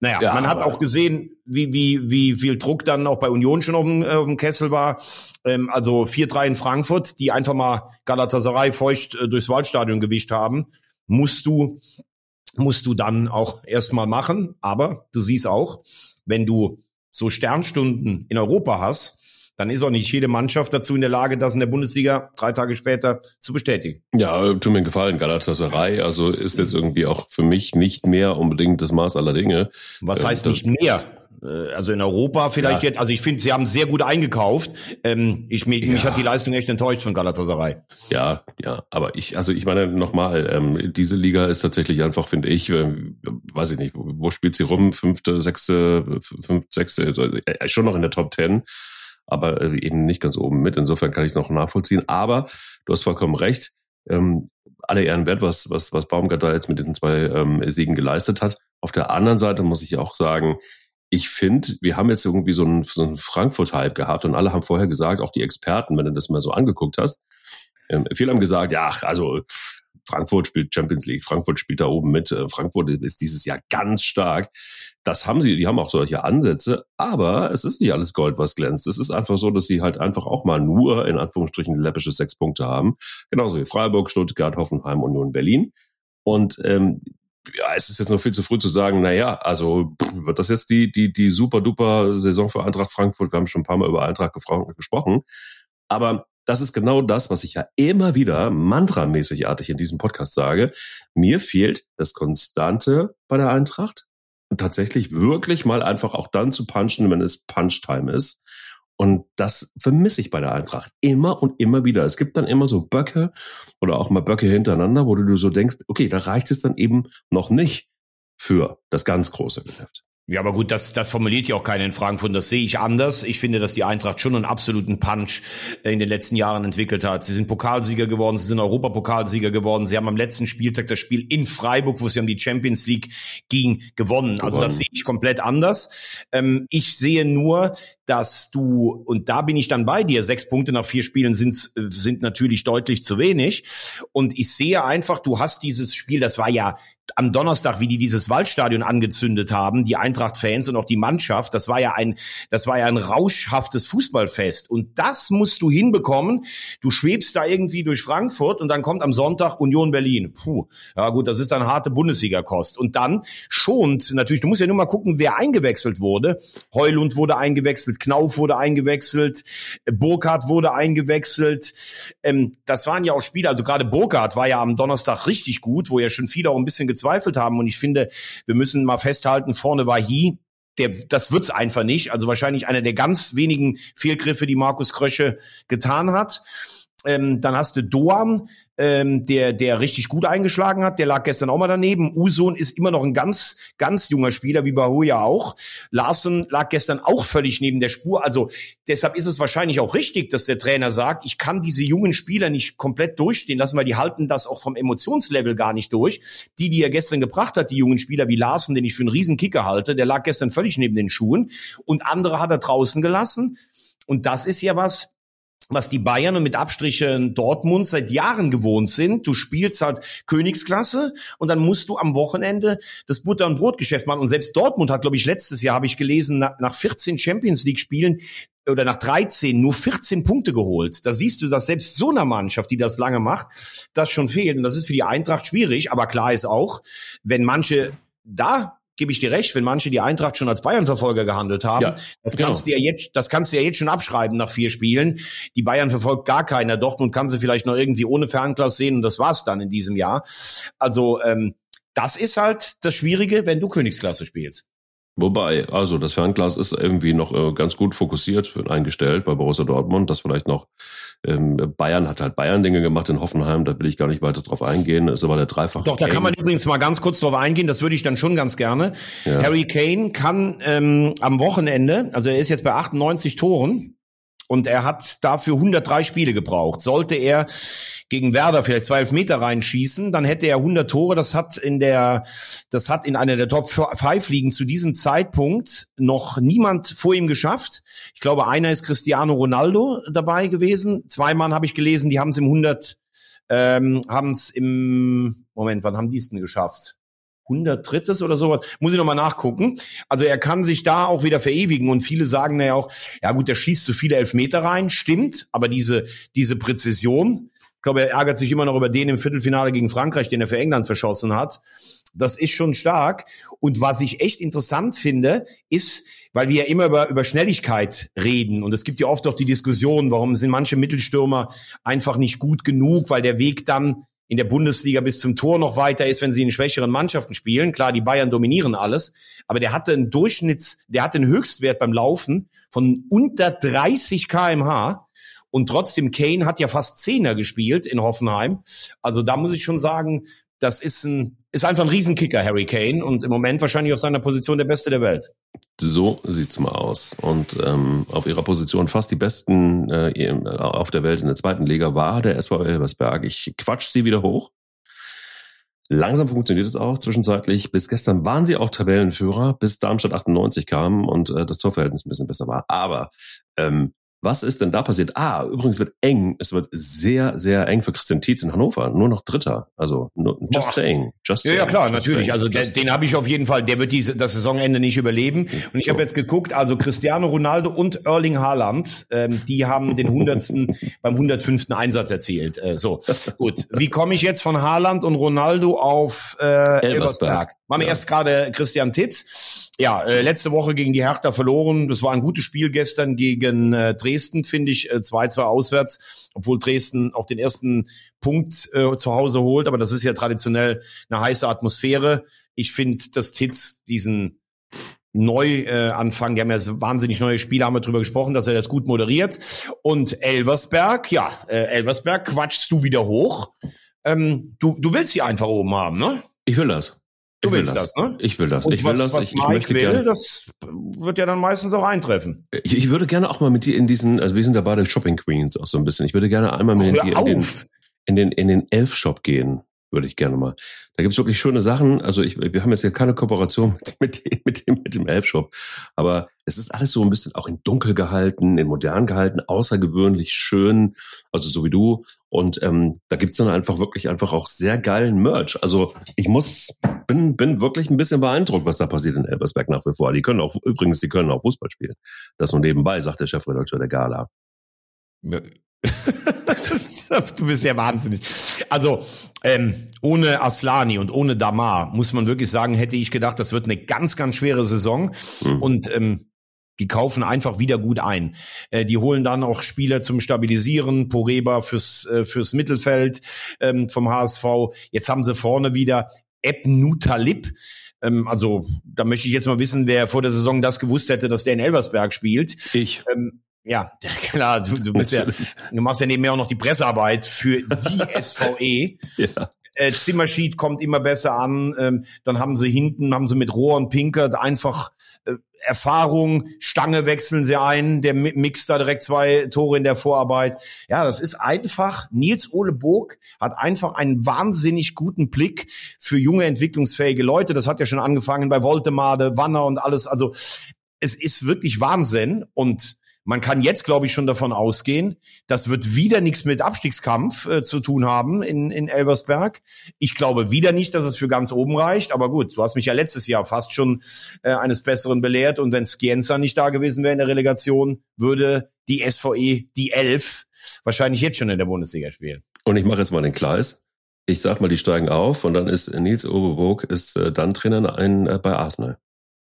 Naja, Ja, man hat auch gesehen, wie wie wie viel Druck dann auch bei Union schon auf dem, auf dem Kessel war. Ähm, also vier drei in Frankfurt, die einfach mal Galatasaray feucht äh, durchs Waldstadion gewischt haben, musst du musst du dann auch erstmal machen. Aber du siehst auch, wenn du so Sternstunden in Europa hast, dann ist auch nicht jede Mannschaft dazu in der Lage, das in der Bundesliga drei Tage später zu bestätigen. Ja, tut mir einen Gefallen. Galatasaray, also ist jetzt irgendwie auch für mich nicht mehr unbedingt das Maß aller Dinge. Was Ähm, heißt das, nicht mehr? Also in Europa vielleicht ja. jetzt, also ich finde, sie haben sehr gut eingekauft. Ähm, ich, mich, Ja. mich hat die Leistung echt enttäuscht von Galatasaray. Ja, ja, aber ich, also ich meine nochmal, ähm, diese Liga ist tatsächlich einfach, finde ich, äh, weiß ich nicht, wo, wo spielt sie rum? Fünfte, sechste, fünfte, sechste, also, äh, schon noch in der Top Ten, aber äh, eben nicht ganz oben mit. Insofern kann ich es noch nachvollziehen. Aber du hast vollkommen recht. Ähm, alle Ehren wert, was, was, was Baumgart da jetzt mit diesen zwei ähm, Siegen geleistet hat. Auf der anderen Seite muss ich auch sagen, ich finde, wir haben jetzt irgendwie so einen, so einen Frankfurt-Hype gehabt und alle haben vorher gesagt, auch die Experten, wenn du das mal so angeguckt hast, ähm, viele haben gesagt, ja, also Frankfurt spielt Champions League, Frankfurt spielt da oben mit, äh, Frankfurt ist dieses Jahr ganz stark. Das haben sie, die haben auch solche Ansätze, aber es ist nicht alles Gold, was glänzt. Es ist einfach so, dass sie halt einfach auch mal nur, in Anführungsstrichen, läppische sechs Punkte haben. Genauso wie Freiburg, Stuttgart, Hoffenheim, Union Berlin. Und ähm, ja, es ist jetzt noch viel zu früh zu sagen, na ja, also wird das jetzt die die die super duper Saison für Eintracht Frankfurt? Wir haben schon ein paar Mal über Eintracht gesprochen, aber das ist genau das, was ich ja immer wieder mantramäßigartig in diesem Podcast sage. Mir fehlt das Konstante bei der Eintracht und tatsächlich wirklich mal einfach auch dann zu punchen, wenn es Punch-Time ist. Und das vermisse ich bei der Eintracht immer und immer wieder. Es gibt dann immer so Böcke oder auch mal Böcke hintereinander, wo du so denkst, okay, da reicht es dann eben noch nicht für das ganz große Geschäft. Ja, aber gut, das, das formuliert ja auch keiner in Frankfurt. Das sehe ich anders. Ich finde, dass die Eintracht schon einen absoluten Punch in den letzten Jahren entwickelt hat. Sie sind Pokalsieger geworden, sie sind Europapokalsieger geworden. Sie haben am letzten Spieltag das Spiel in Freiburg, wo es ja um die Champions League ging, gewonnen. Also Gewonnen. das sehe ich komplett anders. Ähm, ich sehe nur, dass du, und da bin ich dann bei dir, sechs Punkte nach vier Spielen sind, sind natürlich deutlich zu wenig. Und ich sehe einfach, du hast dieses Spiel, das war ja am Donnerstag, wie die dieses Waldstadion angezündet haben, die Eintracht-Fans und auch die Mannschaft, das war ja ein, das war ja ein rauschhaftes Fußballfest. Und das musst du hinbekommen. Du schwebst da irgendwie durch Frankfurt und dann kommt am Sonntag Union Berlin. Puh, ja gut, das ist dann harte Bundesliga-Kost. Und dann schont natürlich, du musst ja nur mal gucken, wer eingewechselt wurde. Heulund wurde eingewechselt, Knauf wurde eingewechselt, Burkhardt wurde eingewechselt. Ähm, das waren ja auch Spieler, also gerade Burkhardt war ja am Donnerstag richtig gut, wo ja schon viele auch ein bisschen gezweifelt haben. Und ich finde, wir müssen mal festhalten, vorne war Hi, der, das wird's einfach nicht. Also wahrscheinlich einer der ganz wenigen Fehlgriffe, die Markus Krösche getan hat. Ähm, dann hast du Doan, ähm, der der richtig gut eingeschlagen hat. Der lag gestern auch mal daneben. Usun ist immer noch ein ganz ganz junger Spieler, wie Bahoja auch. Larsen lag gestern auch völlig neben der Spur. Also deshalb ist es wahrscheinlich auch richtig, dass der Trainer sagt, ich kann diese jungen Spieler nicht komplett durchstehen lassen, weil die halten das auch vom Emotionslevel gar nicht durch. Die, die er gestern gebracht hat, die jungen Spieler wie Larsen, den ich für einen Riesenkicker halte, der lag gestern völlig neben den Schuhen. Und andere hat er draußen gelassen. Und das ist ja was, was die Bayern und mit Abstrichen Dortmund seit Jahren gewohnt sind. Du spielst halt Königsklasse und dann musst du am Wochenende das Butter- und Brotgeschäft machen. Und selbst Dortmund hat, glaube ich, letztes Jahr, habe ich gelesen, nach, nach vierzehn Champions-League-Spielen oder nach dreizehn nur vierzehn Punkte geholt. Da siehst du, dass selbst so einer Mannschaft, die das lange macht, das schon fehlt. Und das ist für die Eintracht schwierig. Aber klar ist auch, wenn manche da gebe ich dir recht, wenn manche die Eintracht schon als Bayern-Verfolger gehandelt haben, ja, das kannst genau. du ja jetzt, das kannst du ja jetzt schon abschreiben nach vier Spielen. Die Bayern verfolgt gar keiner. Dortmund kann sie vielleicht noch irgendwie ohne Fernglas sehen und das war's dann in diesem Jahr. Also ähm, das ist halt das Schwierige, wenn du Königsklasse spielst. Wobei, also das Fernglas ist irgendwie noch äh, ganz gut fokussiert eingestellt bei Borussia Dortmund. Das vielleicht noch, ähm, Bayern hat halt Bayern-Dinge gemacht in Hoffenheim, da will ich gar nicht weiter drauf eingehen. Das ist aber der Dreifach. Doch, da kann man übrigens mal ganz kurz drauf eingehen, das würde ich dann schon ganz gerne. Ja. Harry Kane kann ähm, am Wochenende, also er ist jetzt bei achtundneunzig Toren, und er hat dafür hundertdrei Spiele gebraucht. Sollte er gegen Werder vielleicht zwei Elfmeter reinschießen, dann hätte er hundert Tore. Das hat in der, das hat in einer der Top fünf Ligen zu diesem Zeitpunkt noch niemand vor ihm geschafft. Ich glaube, einer ist Cristiano Ronaldo dabei gewesen. Zwei Mann habe ich gelesen, die haben es im hundert, ähm, haben es im, Moment, wann haben die es denn geschafft? hundertdrittes oder sowas. Muss ich nochmal nachgucken. Also er kann sich da auch wieder verewigen und viele sagen ja auch, ja gut, der schießt zu viele Elfmeter rein, stimmt, aber diese diese Präzision, ich glaube, er ärgert sich immer noch über den im Viertelfinale gegen Frankreich, den er für England verschossen hat. Das ist schon stark. Und was ich echt interessant finde, ist, weil wir ja immer über, über Schnelligkeit reden. Und es gibt ja oft auch die Diskussion, warum sind manche Mittelstürmer einfach nicht gut genug, weil der Weg dann in der Bundesliga bis zum Tor noch weiter ist, wenn sie in schwächeren Mannschaften spielen. Klar, die Bayern dominieren alles. Aber der hatte einen Durchschnitts, der hatte einen Höchstwert beim Laufen von unter dreißig Kilometer pro Stunde. Und trotzdem, Kane hat ja fast Zehner gespielt in Hoffenheim. Also da muss ich schon sagen, das ist ein ist einfach ein Riesenkicker, Harry Kane. Und im Moment wahrscheinlich auf seiner Position der Beste der Welt. So sieht's mal aus. Und ähm, auf ihrer Position fast die Besten äh, auf der Welt in der zweiten Liga war der S V Elversberg. Ich quatsch sie wieder hoch. Langsam funktioniert es auch zwischenzeitlich. Bis gestern waren sie auch Tabellenführer, bis Darmstadt achtundneunzig kam und äh, das Torverhältnis ein bisschen besser war. Aber ähm, was ist denn da passiert? Ah, übrigens wird eng. Es wird sehr, sehr eng für Christian Tietz in Hannover. Nur noch Dritter. Also, nur, just Boah. saying. Just ja, saying, ja, klar, just natürlich. Saying. Also, der, den habe ich auf jeden Fall. Der wird diese, das Saisonende nicht überleben. Und ich so. habe jetzt geguckt, also Cristiano Ronaldo und Erling Haaland, ähm, die haben den hundertsten beim hundertfünften Einsatz erzielt. Äh, so, gut. Wie komme ich jetzt von Haaland und Ronaldo auf äh, Elversberg? Elversberg. Machen wir ja. erst gerade Christian Tietz. Ja, äh, letzte Woche gegen die Hertha verloren. Das war ein gutes Spiel gestern gegen äh, Dresden, finde ich. Äh, zwei zwei auswärts, obwohl Dresden auch den ersten Punkt äh, zu Hause holt. Aber das ist ja traditionell eine heiße Atmosphäre. Ich finde, dass Tietz diesen Neuanfang, äh, die haben ja wahnsinnig neue Spiele, haben wir drüber gesprochen, dass er das gut moderiert. Und Elversberg, ja, äh, Elversberg quatschst du wieder hoch. Ähm, du, du willst sie einfach oben haben, ne? Ich will das. Du ich willst das. das, ne? Ich will das. Und ich will was, das. Was ich, Mike ich möchte will, gerne, das wird ja dann meistens auch eintreffen. Ich, ich würde gerne auch mal mit dir in diesen, also wir sind da beide Shopping Queens auch so ein bisschen. Ich würde gerne einmal mit dir in den, in den, in den Elf-Shop gehen. Würde ich gerne mal. Da gibt's wirklich schöne Sachen. Also ich, wir haben jetzt ja keine Kooperation mit, mit, dem, mit dem, mit dem Elf-Shop. Aber es ist alles so ein bisschen auch in dunkel gehalten, in modern gehalten, außergewöhnlich schön. Also so wie du. Und ähm, da gibt's dann einfach wirklich einfach auch sehr geilen Merch. Also ich muss, bin, bin wirklich ein bisschen beeindruckt, was da passiert in Elversberg nach wie vor. Die können auch, übrigens, die können auch Fußball spielen. Das nur nebenbei, sagt der Chefredakteur der Gala. Ja. Du bist ja wahnsinnig. Also ähm, ohne Aslani und ohne Damar muss man wirklich sagen, hätte ich gedacht, das wird eine ganz, ganz schwere Saison. Mhm. Und ähm, die kaufen einfach wieder gut ein. Äh, die holen dann auch Spieler zum Stabilisieren, Poreba fürs äh, fürs Mittelfeld ähm, vom H S V. Jetzt haben sie vorne wieder Ebnu Talib. Ähm, also da möchte ich jetzt mal wissen, wer vor der Saison das gewusst hätte, dass der in Elversberg spielt. Ich. Ähm, Ja, klar, du, du bist ja, du machst ja nebenher auch noch die Pressearbeit für die S V E. Ja. Äh, Zimmerschied kommt immer besser an. Ähm, dann haben sie hinten, haben sie mit Rohr und Pinkert einfach äh, Erfahrung, Stange wechseln sie ein, der mixt da direkt zwei Tore in der Vorarbeit. Ja, das ist einfach, Nils Ole Burg hat einfach einen wahnsinnig guten Blick für junge, entwicklungsfähige Leute. Das hat ja schon angefangen bei Woltemade, Wanner und alles. Also es ist wirklich Wahnsinn und man kann jetzt, glaube ich, schon davon ausgehen, das wird wieder nichts mit Abstiegskampf äh, zu tun haben in, in Elversberg. Ich glaube wieder nicht, dass es für ganz oben reicht. Aber gut, du hast mich ja letztes Jahr fast schon äh, eines Besseren belehrt. Und wenn Scienza nicht da gewesen wäre in der Relegation, würde die S V E, die Elf, wahrscheinlich jetzt schon in der Bundesliga spielen. Und ich mache jetzt mal den Kleis. Ich sag mal, die steigen auf und dann ist Nils Ole Burg ist äh, dann Trainer ein, äh, bei Arsenal.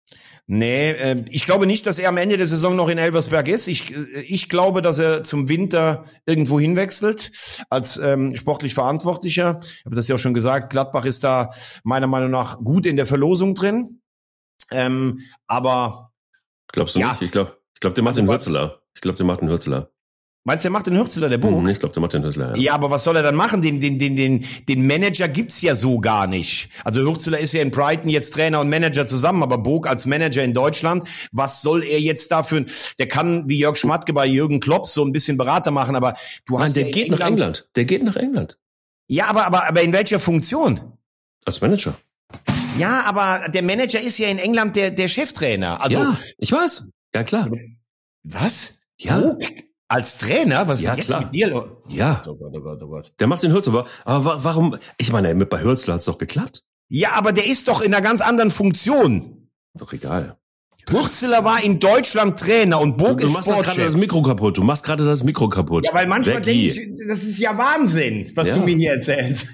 Nee, äh, ich glaube nicht, dass er am Ende der Saison noch in Elversberg ist. Ich, ich glaube, dass er zum Winter irgendwo hinwechselt als ähm, sportlich Verantwortlicher. Ich habe das ja auch schon gesagt, Gladbach ist da meiner Meinung nach gut in der Verlosung drin. Ähm, aber glaubst du ja. nicht? Ich glaube, ich glaube, der macht den Hürzeler. Ich glaube, der macht den Hürzeler. Meinst du, der macht den Hürzeler, der Burg? Ich glaube, der macht den Hürzeler, ja. Ja, aber was soll er dann machen? Den, den, den, den, den Manager gibt's ja so gar nicht. Also Hürzeler ist ja in Brighton jetzt Trainer und Manager zusammen, aber Burg als Manager in Deutschland, was soll er jetzt dafür? Der kann wie Jörg Schmatke bei Jürgen Klopp so ein bisschen Berater machen, aber du hast Nein, der ja geht England, nach England. Der geht nach England. Ja, aber, aber, aber in welcher Funktion? Als Manager. Ja, aber der Manager ist ja in England der, der Cheftrainer. Also, ja, ich weiß. Ja, klar. Was? Ja. Burg? Als Trainer? Was ja, ist jetzt klar. mit dir? Ja. Oh Gott, oh Gott, oh Gott. Der macht den Hürzeler. Aber warum? Ich meine, mit bei Hürzeler hat's doch geklappt. Ja, aber der ist doch in einer ganz anderen Funktion. Doch egal. Hürzeler war in Deutschland Trainer und Burg du, du ist machst gerade Sportchef. das Mikro kaputt. Du machst gerade das Mikro kaputt. Ja, weil manchmal denke Becky. ich, das ist ja Wahnsinn, was Ja. du mir hier erzählst.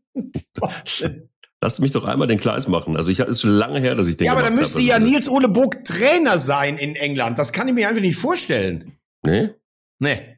Lass mich doch einmal den Kleis machen. Also ich ist schon lange her, dass ich den Ja, aber dann gemacht müsste habe. ja Nils Ole Burg Trainer sein in England. Das kann ich mir einfach nicht vorstellen. Nee? Nee.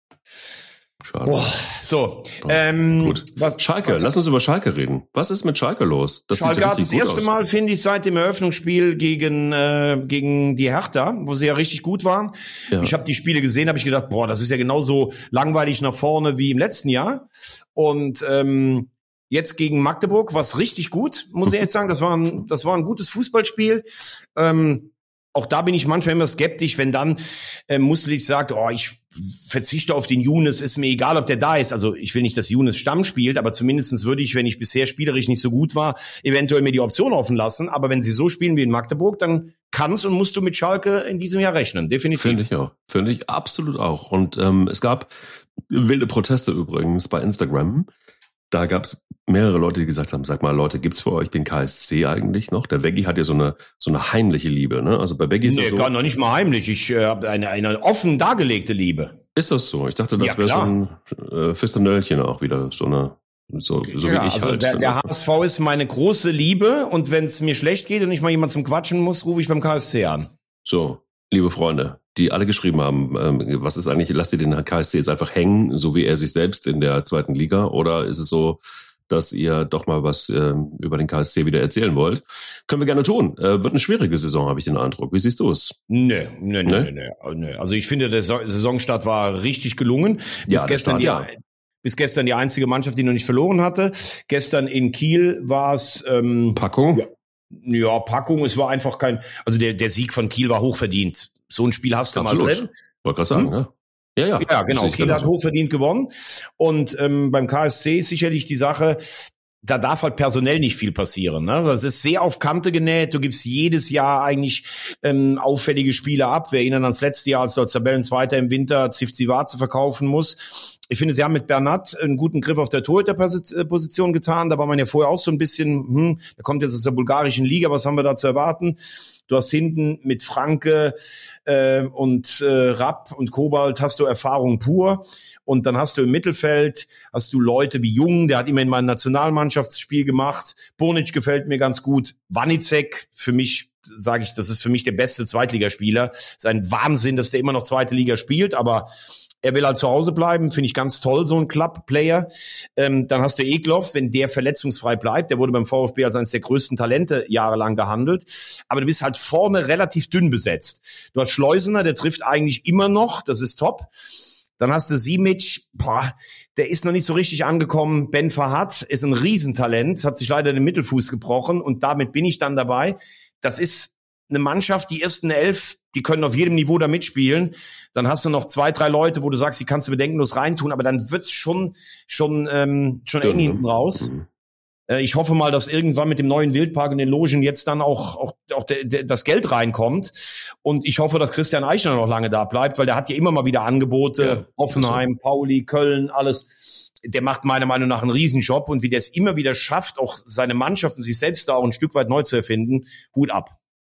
Schade. Boah, so. Ähm, Gut. Was, Schalke, was, lass uns über Schalke reden. Was ist mit Schalke los? Das Schalke sieht ja hat das richtig gut erste aus. Mal, finde ich, seit dem Eröffnungsspiel gegen äh, gegen die Hertha, wo sie ja richtig gut waren. Ja. Ich habe die Spiele gesehen, habe ich gedacht, boah, das ist ja genauso langweilig nach vorne wie im letzten Jahr. Und ähm, jetzt gegen Magdeburg war es richtig gut, muss ich jetzt sagen. Das war ein, das war ein gutes Fußballspiel. Ähm, auch da bin ich manchmal immer skeptisch, wenn dann äh, Muslic sagt, oh, ich verzichte auf den Younes, ist mir egal, ob der da ist. Also ich will nicht, dass Younes Stamm spielt, aber zumindestens würde ich, wenn ich bisher spielerisch nicht so gut war, eventuell mir die Option offen lassen. Aber wenn sie so spielen wie in Magdeburg, dann kannst und musst du mit Schalke in diesem Jahr rechnen, definitiv. Finde ich auch. Finde ich absolut auch. Und ähm, es gab wilde Proteste übrigens bei Instagram. Da gab es mehrere Leute, die gesagt haben, sag mal, Leute, gibt's für euch den K S C eigentlich noch? Der Veggie hat ja so eine so eine heimliche Liebe, ne? Also bei Veggie ist Nee, das so. gar noch nicht mal heimlich. Ich äh, habe eine, eine offen dargelegte Liebe. Ist das so? Ich dachte, das Ja, wäre so klar. ein äh, Fistenöllchen auch wieder. So eine, so, so ja, wie ich also halt. der, der H S V ist meine große Liebe und wenn es mir schlecht geht und ich mal jemand zum Quatschen muss, rufe ich beim K S C an. So, liebe Freunde, die alle geschrieben haben, ähm, was ist eigentlich, lasst ihr den K S C jetzt einfach hängen, so wie er sich selbst in der zweiten Liga? Oder ist es so, dass ihr doch mal was ähm, über den K S C wieder erzählen wollt? Können wir gerne tun. Äh, wird eine schwierige Saison, habe ich den Eindruck. Wie siehst du es? Nö, nö, nö, Ne? nö, nö, nö. Also ich finde, der So- Saisonstart war richtig gelungen. Bis Ja, der gestern Start, die, ja. bis gestern die einzige Mannschaft, die noch nicht verloren hatte. Gestern in Kiel war es ähm, Packung? Ja. ja Packung. Es war einfach kein. Also der der Sieg von Kiel war hochverdient. So ein Spiel hast du Absolut. mal drin. Wollte gerade sagen, Hm? ne? Ja, ja. Ja, genau. Sehe ich Kiel hat genauso. hochverdient gewonnen. Und ähm, beim K S C ist sicherlich die Sache, da darf halt personell nicht viel passieren. Ne? Das ist sehr auf Kante genäht. Du gibst jedes Jahr eigentlich ähm, auffällige Spiele ab. Wir erinnern ans letzte Jahr, als du als Tabellenzweiter im Winter Zivzivaze verkaufen muss. Ich finde, sie haben mit Bernat einen guten Griff auf der Torhüterposition getan. Da war man ja vorher auch so ein bisschen, hm, der kommt jetzt aus der bulgarischen Liga, was haben wir da zu erwarten? Du hast hinten mit Franke äh, und äh, Rapp und Kobalt hast du Erfahrung pur. Und dann hast du im Mittelfeld, hast du Leute wie Jung, der hat immerhin mal ein Nationalmannschaftsspiel gemacht. Bonic gefällt mir ganz gut. Wanizek, für mich, sage ich, das ist für mich der beste Zweitligaspieler. Ist ein Wahnsinn, dass der immer noch zweite Liga spielt, aber er will halt zu Hause bleiben, finde ich ganz toll, so ein Club-Player. Ähm, dann hast du Egloff, wenn der verletzungsfrei bleibt. Der wurde beim VfB als eines der größten Talente jahrelang gehandelt. Aber du bist halt vorne relativ dünn besetzt. Du hast Schleusener, der trifft eigentlich immer noch, das ist top. Dann hast du Simic, boah, der ist noch nicht so richtig angekommen. Ben Fahad ist ein Riesentalent, hat sich leider den Mittelfuß gebrochen und damit bin ich dann dabei. Das ist eine Mannschaft, die ersten elf, die können auf jedem Niveau da mitspielen. Dann hast du noch zwei, drei Leute, wo du sagst, die kannst du bedenkenlos reintun, aber dann wird's schon schon ähm, schon eng hinten raus. Mhm. Äh, ich hoffe mal, dass irgendwann mit dem neuen Wildpark in den Logen jetzt dann auch auch, auch der, der, das Geld reinkommt. Und ich hoffe, dass Christian Eichner noch lange da bleibt, weil der hat ja immer mal wieder Angebote. Ja, Hoffenheim, Pauli, Köln, alles. Der macht meiner Meinung nach einen Riesenjob. Und wie der es immer wieder schafft, auch seine Mannschaft und sich selbst da auch ein Stück weit neu zu erfinden, Hut ab.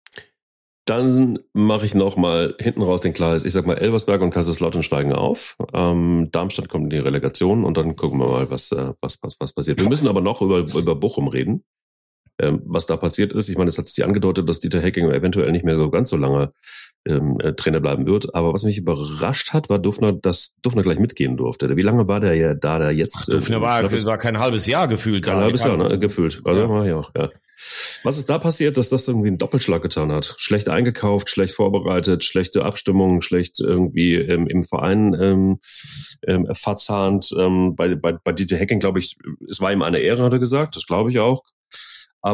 Dann mache ich noch mal hinten raus den Gleis. Ich sag mal, Elversberg und Kaiserslautern steigen auf. Ähm, Darmstadt kommt in die Relegation und dann gucken wir mal, was, äh, was, was, was passiert. Wir müssen aber noch über, über Bochum reden, ähm, was da passiert ist. Ich meine, es hat sich angedeutet, dass Dieter Hecking eventuell nicht mehr so ganz so lange ähm, äh, Trainer bleiben wird. Aber was mich überrascht hat, war Dufner, dass Dufner gleich mitgehen durfte. Wie lange war der ja da, der jetzt? Ach, Dufner äh, war, ich glaub, es war kein halbes Jahr gefühlt. kein da. halbes Jahr, ne? Gefühlt. Also Ja. war ich auch, ja. Was ist da passiert, dass das irgendwie einen Doppelschlag getan hat? Schlecht eingekauft, schlecht vorbereitet, schlechte Abstimmung, schlecht irgendwie ähm, im Verein ähm, ähm, verzahnt. Ähm, bei, bei, bei Dieter Hecking, glaube ich, es war ihm eine Ehre, hat er gesagt, das glaube ich auch. Aber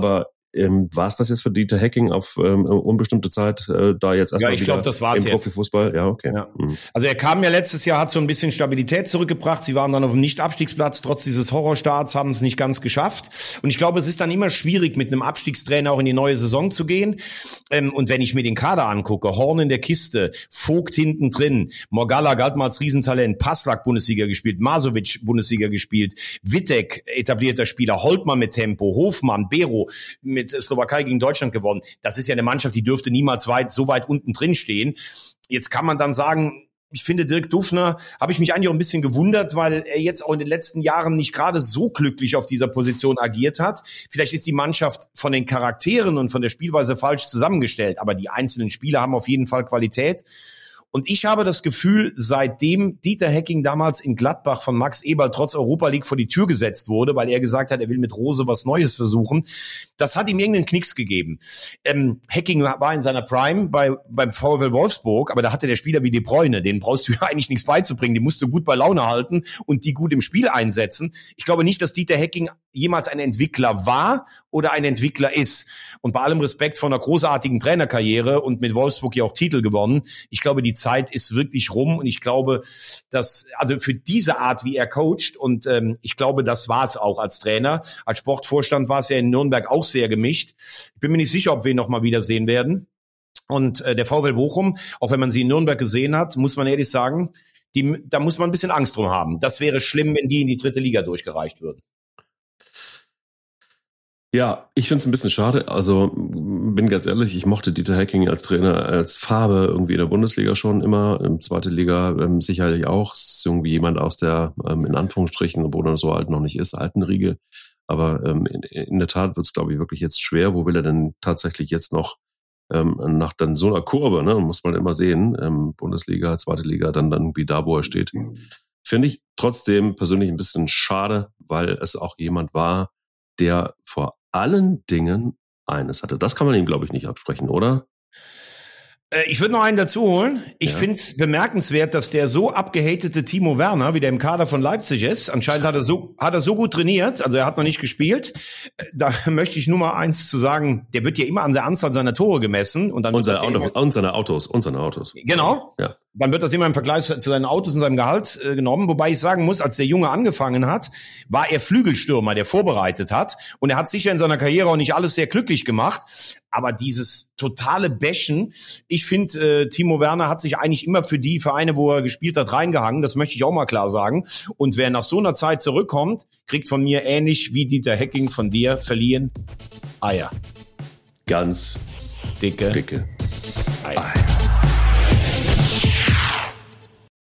ähm, war es das jetzt für Dieter Hecking auf ähm, unbestimmte Zeit äh, da jetzt erstmal ja, ich glaube, das war es im jetzt. Profifußball? Ja, okay. Ja. Mhm. Also er kam ja letztes Jahr, hat so ein bisschen Stabilität zurückgebracht. Sie waren dann auf dem Nicht-Abstiegsplatz, trotz dieses Horrorstarts, haben es nicht ganz geschafft. Und ich glaube, es ist dann immer schwierig, mit einem Abstiegstrainer auch in die neue Saison zu gehen. Ähm, und wenn ich mir den Kader angucke, Horn in der Kiste, Vogt hinten drin, Morgalla galt mal als Riesentalent, Passlack Bundesliga gespielt, Masovic Bundesliga gespielt, Wittek etablierter Spieler, Holtmann mit Tempo, Hofmann, Bero mit Slowakei gegen Deutschland gewonnen. Das ist ja eine Mannschaft, die dürfte niemals weit so weit unten drin stehen. Jetzt kann man dann sagen, ich finde, Dirk Dufner, habe ich mich eigentlich auch ein bisschen gewundert, weil er jetzt auch in den letzten Jahren nicht gerade so glücklich auf dieser Position agiert hat. Vielleicht ist die Mannschaft von den Charakteren und von der Spielweise falsch zusammengestellt, aber die einzelnen Spieler haben auf jeden Fall Qualität. Und ich habe das Gefühl, seitdem Dieter Hecking damals in Gladbach von Max Eberl trotz Europa League vor die Tür gesetzt wurde, weil er gesagt hat, er will mit Rose was Neues versuchen, das hat ihm irgendeinen Knicks gegeben. Ähm, Hecking war in seiner Prime bei beim VfL Wolfsburg, aber da hatte der Spieler wie De Bruyne, den brauchst du ja eigentlich nichts beizubringen, den musst du gut bei Laune halten und die gut im Spiel einsetzen. Ich glaube nicht, dass Dieter Hecking jemals ein Entwickler war oder ein Entwickler ist. Und bei allem Respekt vor einer großartigen Trainerkarriere und mit Wolfsburg ja auch Titel gewonnen, ich glaube, die Zeit ist wirklich rum und ich glaube, dass, also für diese Art, wie er coacht und ähm, ich glaube, das war es auch als Trainer. Als Sportvorstand war es ja in Nürnberg auch sehr gemischt. Ich bin mir nicht sicher, ob wir ihn noch mal wieder sehen werden. Und äh, der VfL Bochum, auch wenn man sie in Nürnberg gesehen hat, muss man ehrlich sagen, die, da muss man ein bisschen Angst drum haben. Das wäre schlimm, wenn die in die dritte Liga durchgereicht würden. Ja, ich finde es ein bisschen schade. Also bin ganz ehrlich, ich mochte Dieter Hecking als Trainer, als Farbe irgendwie in der Bundesliga schon immer, in zweite Liga ähm, sicherlich auch. Es ist irgendwie jemand aus der, ähm, in Anführungsstrichen, obwohl er so alt noch nicht ist, alten Riege. Aber ähm, in, in der Tat wird es, glaube ich, wirklich jetzt schwer. Wo will er denn tatsächlich jetzt noch ähm, nach dann so einer Kurve, ne, muss man immer sehen, ähm, Bundesliga, zweite Liga, dann, dann irgendwie da, wo er steht. Finde ich trotzdem persönlich ein bisschen schade, weil es auch jemand war, der vor allen Dingen eines hatte. Das kann man ihm, glaube ich, nicht absprechen, oder? Ich würde noch einen dazu holen. Ich ja. finde es bemerkenswert, dass der so abgehatete Timo Werner, wie der im Kader von Leipzig ist, anscheinend hat er so hat er so gut trainiert, also er hat noch nicht gespielt. Da möchte ich nur mal eins zu sagen, der wird ja immer an der Anzahl seiner Tore gemessen. Und, dann und, wird seine, das Auto, und seine Autos. Und seine Autos. Genau. Ja. Dann wird das immer im Vergleich zu seinen Autos und seinem Gehalt äh, genommen. Wobei ich sagen muss, als der Junge angefangen hat, war er Flügelstürmer, der vorbereitet hat. Und er hat sicher in seiner Karriere auch nicht alles sehr glücklich gemacht. Aber dieses totale Bashen, ich finde, äh, Timo Werner hat sich eigentlich immer für die Vereine, wo er gespielt hat, reingehangen. Das möchte ich auch mal klar sagen. Und wer nach so einer Zeit zurückkommt, kriegt von mir ähnlich wie Dieter Hecking von dir verliehen Eier. Ganz Dicke, dicke Eier. Eier.